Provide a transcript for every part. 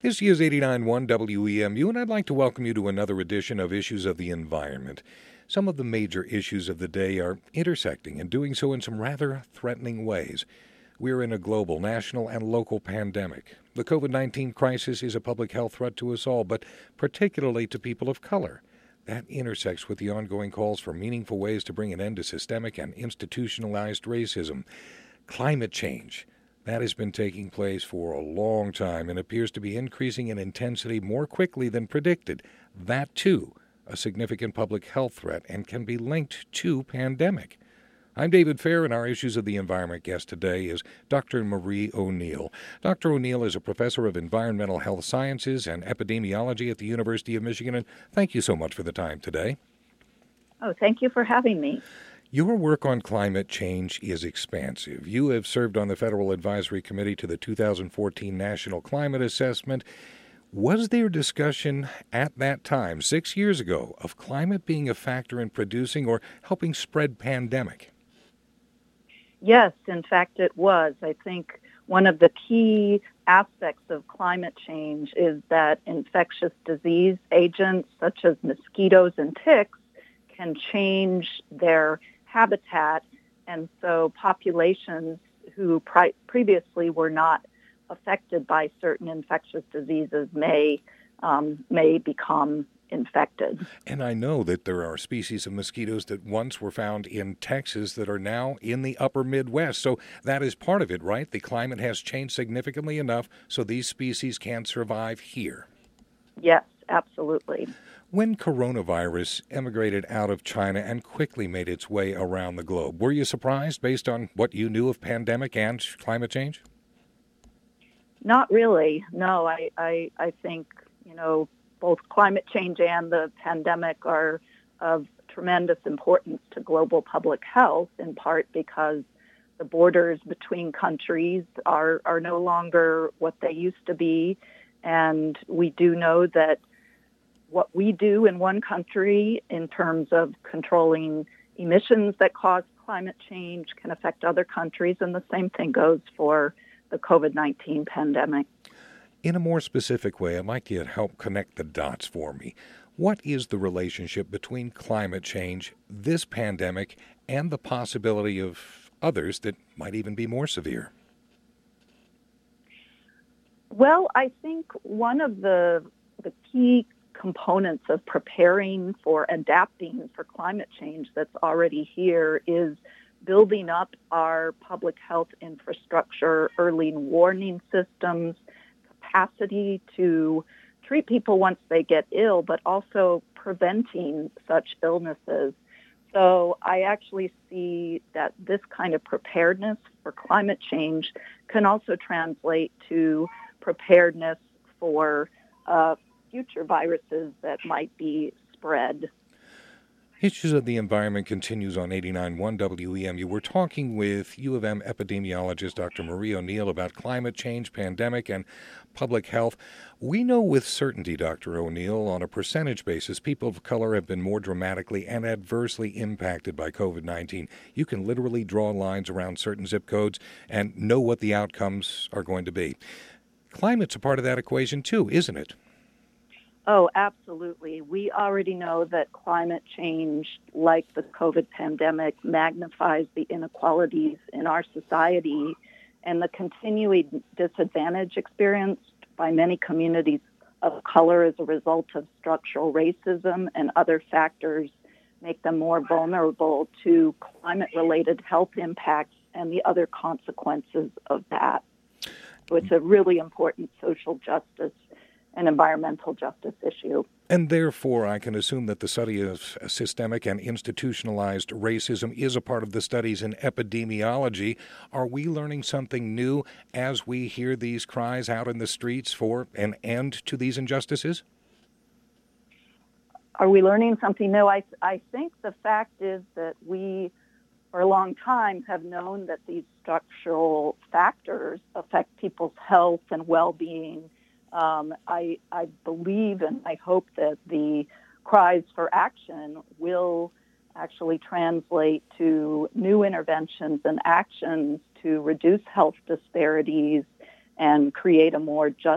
This is 89.1 WEMU, and I'd like to welcome you to another edition of Issues of the Environment. Some of the major issues of the day are intersecting and doing so in some rather threatening ways. We're in a global, national, and local pandemic. The COVID-19 crisis is a public health threat to us all, but particularly to people of color. That intersects with the ongoing calls for meaningful ways to bring an end to systemic and institutionalized racism. Climate change. That has been taking place for a long time and appears to be increasing in intensity more quickly than predicted. That, too, a significant public health threat and can be linked to pandemic. I'm David Fair, and our Issues of the Environment guest today is Dr. Marie O'Neill. Dr. O'Neill is a professor of environmental health sciences and epidemiology at the University of Michigan, and thank you so much for the time today. Oh, thank you for having me. Your work on climate change is expansive. You have served on the Federal Advisory Committee to the 2014 National Climate Assessment. Was there discussion at that time, 6 years ago, of climate being a factor in producing or helping spread pandemic? Yes, in fact, it was. I think one of the key aspects of climate change is that infectious disease agents such as mosquitoes and ticks can change their habitat, and so populations who previously were not affected by certain infectious diseases may become infected. And I know that there are species of mosquitoes that once were found in Texas that are now in the upper Midwest. So that is part of it, right? The climate has changed significantly enough so these species can survive here. Yes, absolutely. When coronavirus emigrated out of China and quickly made its way around the globe, were you surprised based on what you knew of pandemic and climate change? Not really. No, I think, both climate change and the pandemic are of tremendous importance to global public health, in part because the borders between countries are no longer what they used to be. And we do know that what we do in one country in terms of controlling emissions that cause climate change can affect other countries, and the same thing goes for the COVID-19 pandemic. In a more specific way, I'd like you to help connect the dots for me. What is the relationship between climate change, this pandemic, and the possibility of others that might even be more severe? Well, I think one of the key components of preparing for adapting for climate change that's already here is building up our public health infrastructure, early warning systems, capacity to treat people once they get ill, but also preventing such illnesses. So I actually see that this kind of preparedness for climate change can also translate to preparedness for future viruses that might be spread. Issues of the Environment continues on 89.1 WEMU. We're talking with U of M epidemiologist Dr. Marie O'Neill about climate change, pandemic, and public health. We know with certainty, Dr. O'Neill, on a percentage basis, people of color have been more dramatically and adversely impacted by COVID-19. You can literally draw lines around certain zip codes and know what the outcomes are going to be. Climate's a part of that equation too, isn't it? Oh, absolutely. We already know that climate change, like the COVID pandemic, magnifies the inequalities in our society, and the continuing disadvantage experienced by many communities of color as a result of structural racism and other factors make them more vulnerable to climate-related health impacts and the other consequences of that. So it's a really important social justice and environmental justice issue. And therefore, I can assume that the study of systemic and institutionalized racism is a part of the studies in epidemiology. Are we learning something new as we hear these cries out in the streets for an end to these injustices? Are we learning something new? I think the fact is that we, for a long time, have known that these structural factors affect people's health and well-being. I believe and I hope that the cries for action will actually translate to new interventions and actions to reduce health disparities and create a more just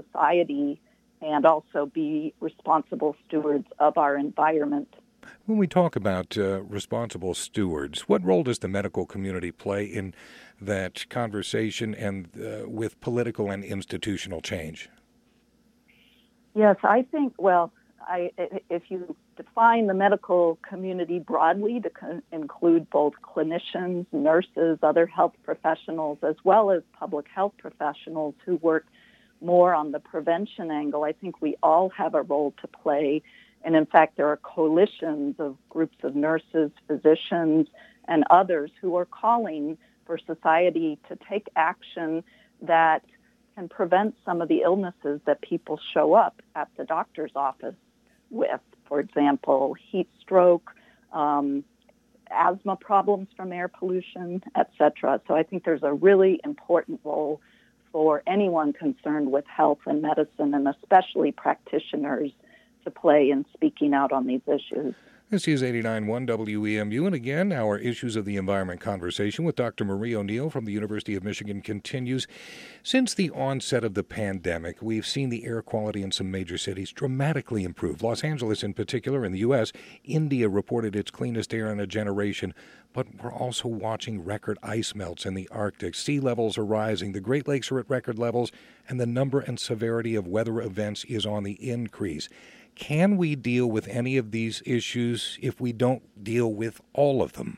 society and also be responsible stewards of our environment. When we talk about responsible stewards, what role does the medical community play in that conversation and with political and institutional change? Yes, I think, if you define the medical community broadly to include both clinicians, nurses, other health professionals, as well as public health professionals who work more on the prevention angle, I think we all have a role to play. And in fact, there are coalitions of groups of nurses, physicians, and others who are calling for society to take action that can prevent some of the illnesses that people show up at the doctor's office with. For example, heat stroke, asthma problems from air pollution, etc. So I think there's a really important role for anyone concerned with health and medicine, and especially practitioners, to play in speaking out on these issues. This is 89.1 WEMU, and again, our Issues of the Environment conversation with Dr. Marie O'Neill from the University of Michigan continues. Since the onset of the pandemic, we've seen the air quality in some major cities dramatically improve. Los Angeles in particular in the U.S. India reported its cleanest air in a generation, but we're also watching record ice melts in the Arctic. Sea levels are rising, the Great Lakes are at record levels, and the number and severity of weather events is on the increase. Can we deal with any of these issues if we don't deal with all of them?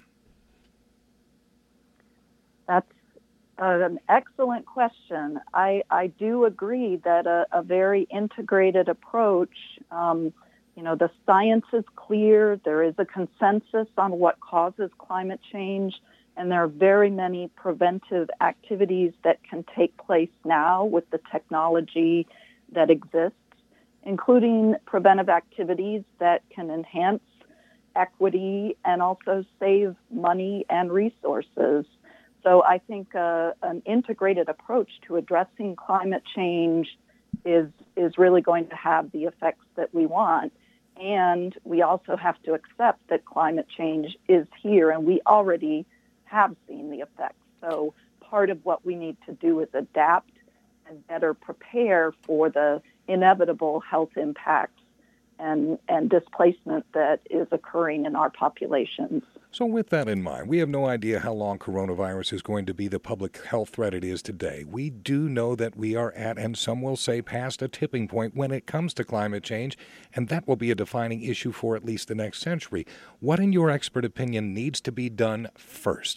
That's an excellent question. I do agree that a very integrated approach, the science is clear, there is a consensus on what causes climate change, and there are very many preventive activities that can take place now with the technology that exists, including preventive activities that can enhance equity and also save money and resources. So I think an integrated approach to addressing climate change is really going to have the effects that we want. And we also have to accept that climate change is here, and we already have seen the effects. So part of what we need to do is adapt and better prepare for the inevitable health impacts and displacement that is occurring in our populations. So with that in mind, we have no idea how long coronavirus is going to be the public health threat it is today. We do know that we are at, and some will say past, a tipping point when it comes to climate change, and that will be a defining issue for at least the next century. What, in your expert opinion, needs to be done first?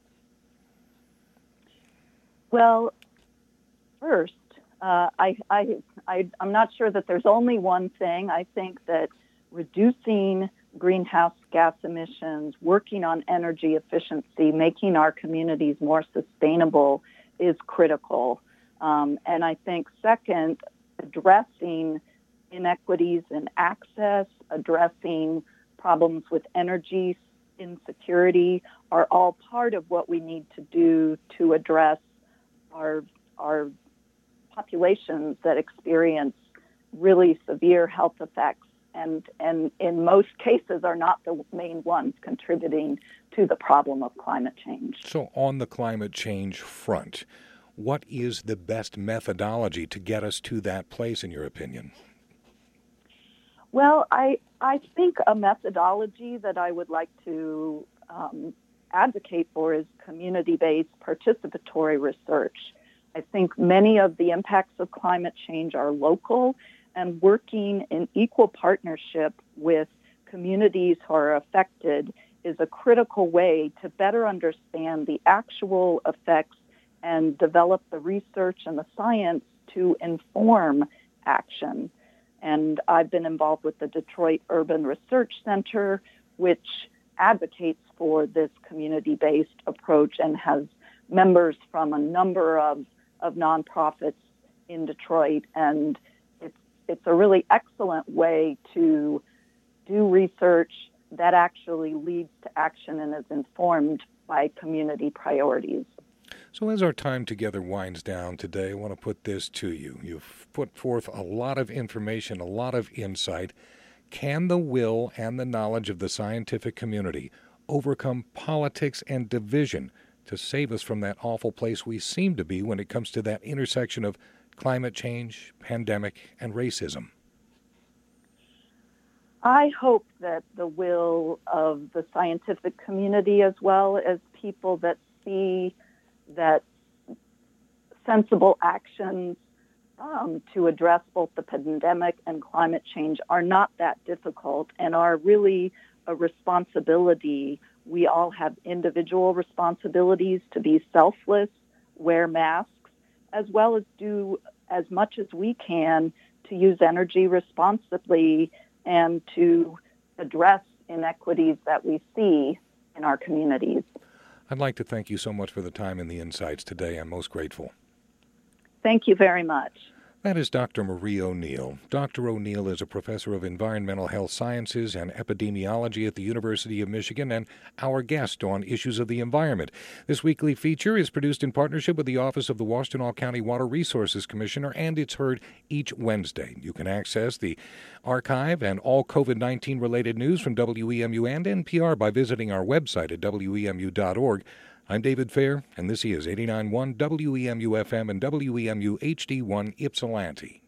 Well, first, I'm not sure that there's only one thing. I think that reducing greenhouse gas emissions, working on energy efficiency, making our communities more sustainable is critical. And I think second, addressing inequities in access, addressing problems with energy insecurity are all part of what we need to do to address our populations that experience really severe health effects and in most cases are not the main ones contributing to the problem of climate change. So on the climate change front, what is the best methodology to get us to that place, in your opinion? Well, I think a methodology that I would like to advocate for is community-based participatory research. I think many of the impacts of climate change are local, and working in equal partnership with communities who are affected is a critical way to better understand the actual effects and develop the research and the science to inform action. And I've been involved with the Detroit Urban Research Center, which advocates for this community-based approach and has members from a number of nonprofits in Detroit. And it's a really excellent way to do research that actually leads to action and is informed by community priorities. So as our time together winds down today, I want to put this to you. You've put forth a lot of information, a lot of insight. Can the will and the knowledge of the scientific community overcome politics and division to save us from that awful place we seem to be when it comes to that intersection of climate change, pandemic, and racism? I hope that the will of the scientific community, as well as people that see that sensible actions to address both the pandemic and climate change are not that difficult and are really a responsibility. We all have individual responsibilities to be selfless, wear masks, as well as do as much as we can to use energy responsibly and to address inequities that we see in our communities. I'd like to thank you so much for the time and the insights today. I'm most grateful. Thank you very much. That is Dr. Marie O'Neill. Dr. O'Neill is a professor of environmental health sciences and epidemiology at the University of Michigan and our guest on issues of the environment. This weekly feature is produced in partnership with the Office of the Washtenaw County Water Resources Commissioner, and it's heard each Wednesday. You can access the archive and all COVID-19 related news from WEMU and NPR by visiting our website at wemu.org. I'm David Fair, and this is 89.1 WEMU FM and WEMU HD1 Ypsilanti.